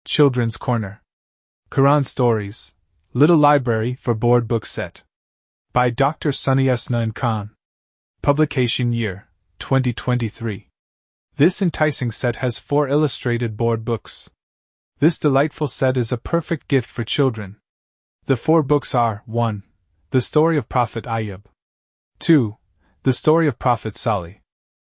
Children's Corner. Quran Stories, Little Library for Board Book Set. By Dr. Sunny Usna and Khan. Publication year, 2023. This enticing set has 4 illustrated board books. This delightful set is a perfect gift for children. The 4 books are 1. The Story of Prophet Ayyub. 2. The Story of Prophet Salih.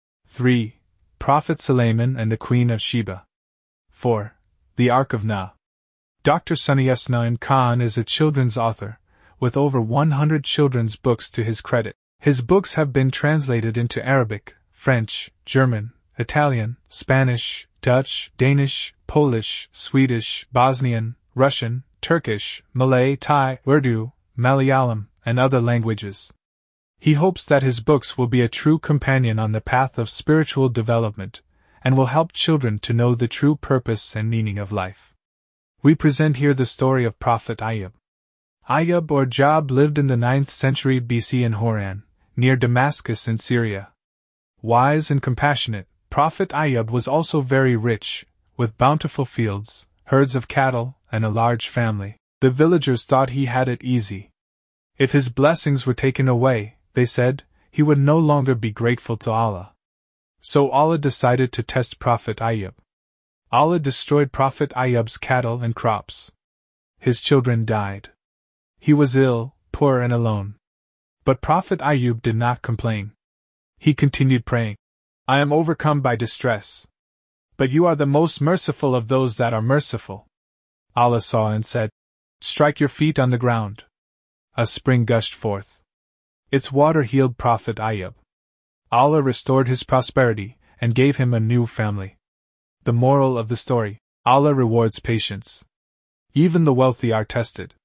3. Prophet Sulaiman and the Queen of Sheba. 4. The Ark of Noah. Dr. Sunny Usna and Khan is a children's author, with over 100 children's books to his credit. His books have been translated into Arabic, French, German, Italian, Spanish, Dutch, Danish, Polish, Swedish, Bosnian, Russian, Turkish, Malay, Thai, Urdu, Malayalam, and other languages. He hopes that his books will be a true companion on the path of spiritual development, and will help children to know the true purpose and meaning of life. We present here the story of Prophet Ayyub. Ayyub or Job lived in the 9th century BC in Horan, near Damascus in Syria. Wise and compassionate, Prophet Ayyub was also very rich, with bountiful fields, herds of cattle, and a large family. The villagers thought he had it easy. If his blessings were taken away, they said, he would no longer be grateful to Allah. So Allah decided to test Prophet Ayyub. Allah destroyed Prophet Ayyub's cattle and crops. His children died. He was ill, poor and alone. But Prophet Ayyub did not complain. He continued praying, I am overcome by distress. But you are the most merciful of those that are merciful. Allah saw and said, Strike your feet on the ground. A spring gushed forth. Its water healed Prophet Ayyub. Allah restored his prosperity, and gave him a new family. The moral of the story: Allah rewards patience. Even the wealthy are tested.